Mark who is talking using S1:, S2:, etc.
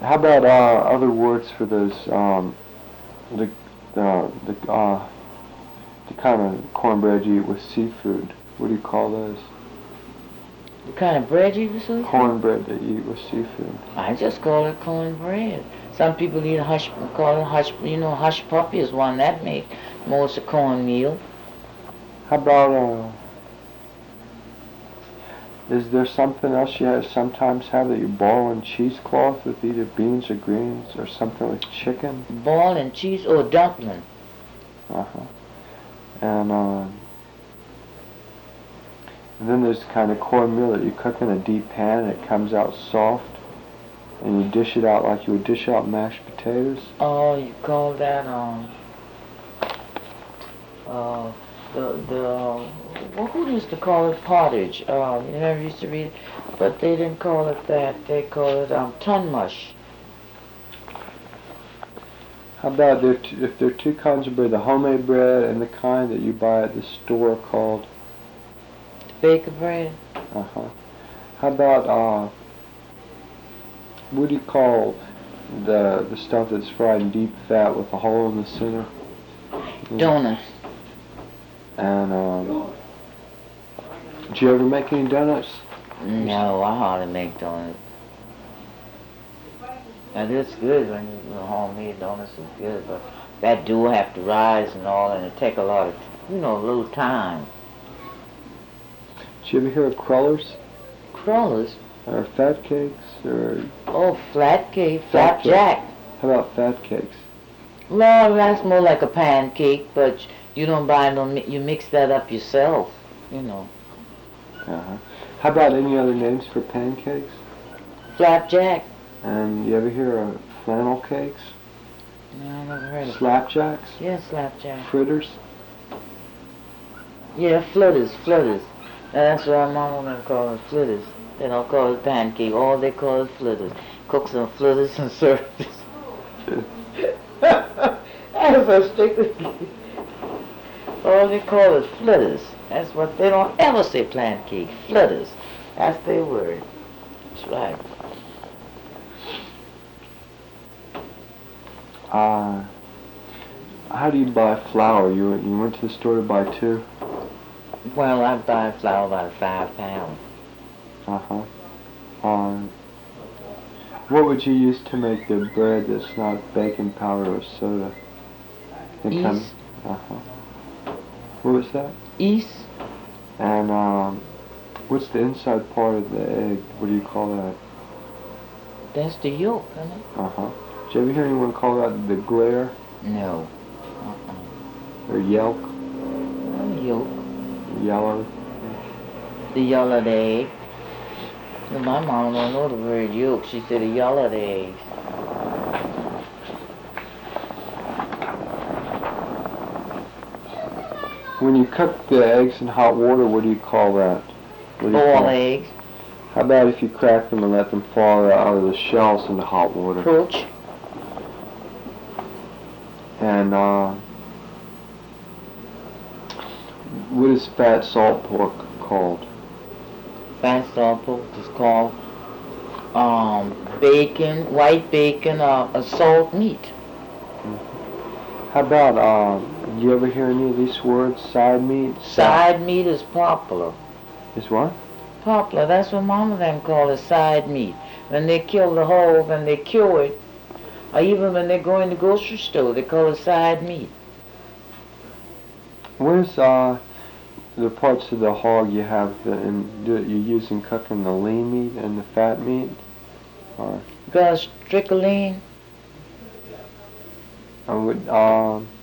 S1: How about other words for those the the kind of cornbread you eat with seafood? What do you call those?
S2: The kind of bread you use?
S1: Cornbread that you eat with seafood.
S2: I just call it cornbread. Some people eat call it hush. Hush puppy is one that make most of cornmeal.
S1: How about is there something else you sometimes have that you boil in cheesecloth with either beans or greens or something with chicken?
S2: Ball and cheese or dumpling.
S1: Uh-huh. And then there's kind of cornmeal that you cook in a deep pan and it comes out soft and you dish it out like you would dish out mashed potatoes.
S2: Oh, you call that who used to call it pottage? You never used to read it, but they didn't call it that. They call it ton mush.
S1: How about if there are two kinds of bread, the homemade bread and the kind that you buy at the store called
S2: Baker bread.
S1: Uh-huh. How about what do you call the stuff that's fried in deep fat with a hole in the center?
S2: Donuts.
S1: And did you ever make any donuts?
S2: No, I hardly make donuts. And it's good when homemade donuts is good, but that do have to rise and all, and it take a lot of, a little time.
S1: Did you ever hear of crullers?
S2: Crullers?
S1: Or fat cakes? Or
S2: flat cake, flapjack.
S1: How about fat cakes?
S2: Well, that's more like a pancake, but you don't buy no. You mix that up yourself,
S1: Uh-huh. How about any other names for pancakes?
S2: Flapjack.
S1: And you ever hear of flannel cakes?
S2: No, I never heard of
S1: Slapjacks?
S2: Yeah, slapjack.
S1: Fritters?
S2: Yeah, flitters. That's what our mama them call it, flitters. They don't call it pancake. All they call it flitters. Cook some flitters and serve it. That's so strictly. All they call it flitters. That's what they don't ever say pancake. Flitters. That's their word. That's right.
S1: How do you buy flour? You went to the store to buy two?
S2: Well, I buy flour about 5 pounds.
S1: Uh-huh. What would you use to make the bread that's not baking powder or soda?
S2: Yeast.
S1: Uh-huh. What was that?
S2: Yeast.
S1: And what's the inside part of the egg? What do you call that?
S2: That's the yolk, isn't it?
S1: Uh-huh. Did you ever hear anyone call that the glare?
S2: No.
S1: Or yelk?
S2: Yolk.
S1: Yellow?
S2: The yellowed egg. My mom don't know the word yolk. She said the yellowed eggs.
S1: When you cook the eggs in hot water, what do you call that?
S2: Boiled eggs.
S1: How about if you crack them and let them fall out of the shells into hot water?
S2: Poach.
S1: And what is fat salt pork called?
S2: Fat salt pork is called bacon, white bacon, a salt meat.
S1: How about you ever hear any of these words? Side meat?
S2: Side meat is popular.
S1: Is what?
S2: Popular. That's what Mama them call it, side meat. When they kill the hog and they cure it, or even when they go in the grocery store, they call it side meat.
S1: Where's the parts of the hog you have that you use in cooking the lean meat and the fat meat? Or
S2: Got strickling.
S1: what